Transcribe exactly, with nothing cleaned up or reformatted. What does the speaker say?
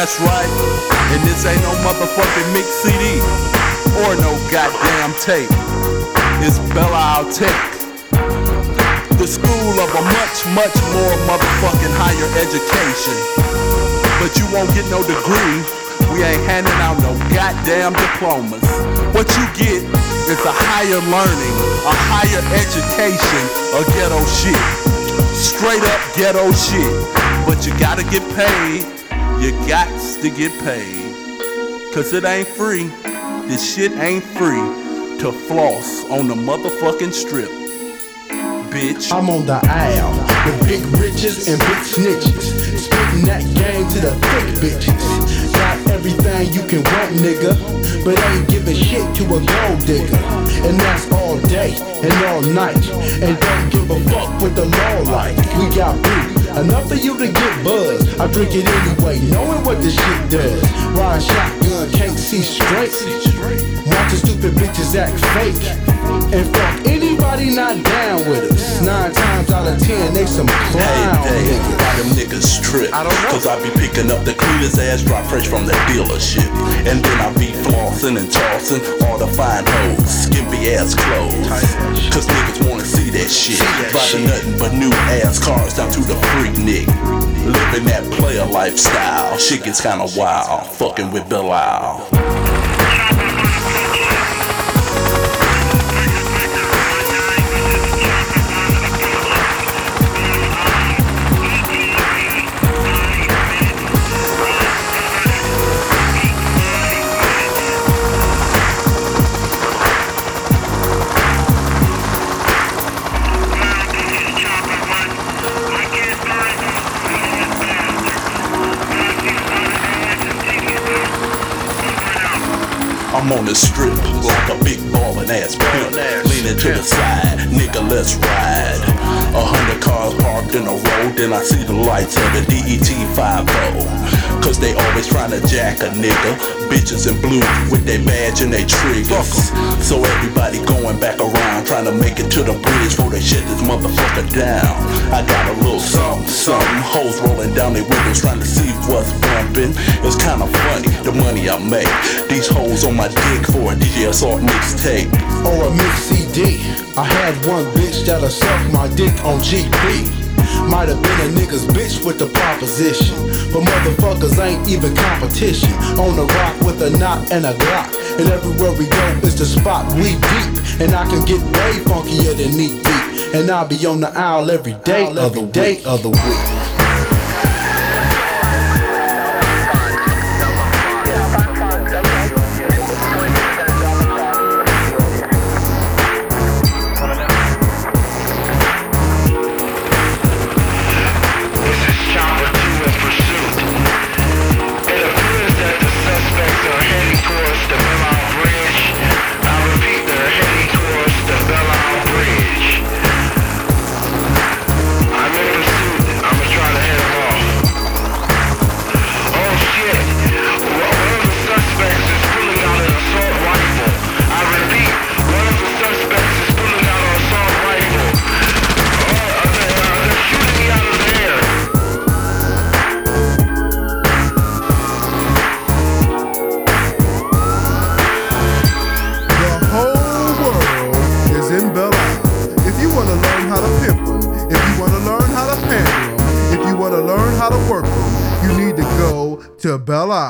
That's right, and this ain't no motherfucking mix C D or no goddamn tape. It's Belle Isle Tech, the school of a much, much more motherfucking higher education. But you won't get no degree, we ain't handing out no goddamn diplomas. What you get is a higher learning, a higher education of ghetto shit. Straight up ghetto shit. But you gotta get paid, you gots to get paid. Cause it ain't free, this shit ain't free to floss on the motherfucking strip, bitch. I'm on the aisle with big riches and big snitches, spitting that game to the thick bitches. Got everything you can want, nigga, but ain't giving shit to a gold digger. And that's all day and all night, and don't give a fuck what the law like. We got beef, enough for you to get buzzed. I drink it anyway, knowing what this shit does. Ride shotgun, can't see straight. Watching stupid bitches act fake, and fuck anybody not down with us. Nine times out of ten, they some clown hey, hey, niggas. Why them niggas trip? I don't know. Cause I be picking up the cleanest ass drop fresh from the dealership. And then I be flossing and tossing all the fine hoes, skimpy ass clothes. Cause niggas wanna see that shit. Driving nothing but new ass cars down to the freak nick. Living that player lifestyle. Shit gets kinda wild, fucking with Belle Isle. I'm on the strip like a big ballin' ass pimp, leaning to the side, nigga, let's ride. A hundred cars parked in a row, then I see the lights of the D E T five oh. Cause they always tryna jack a nigga, bitches in blue with their badge and they triggers. So everybody going back around, tryna make it to the bridge before they shut this motherfucker down. I got a little something, something, hoes rolling down their windows trying to see what's bumping. It's kinda funny, the money I make. These hoes on my dick for a D J Assault mixtape or a mix C D. I had one bitch that'll suck my dick on G P. Might have been a nigga's bitch with the proposition, but motherfuckers ain't even competition. On the rock with a knot and a Glock, and everywhere we go is the spot we deep. And I can get way funkier than knee deep, and I'll be on the aisle every day of the day of the week. To Belle Isle.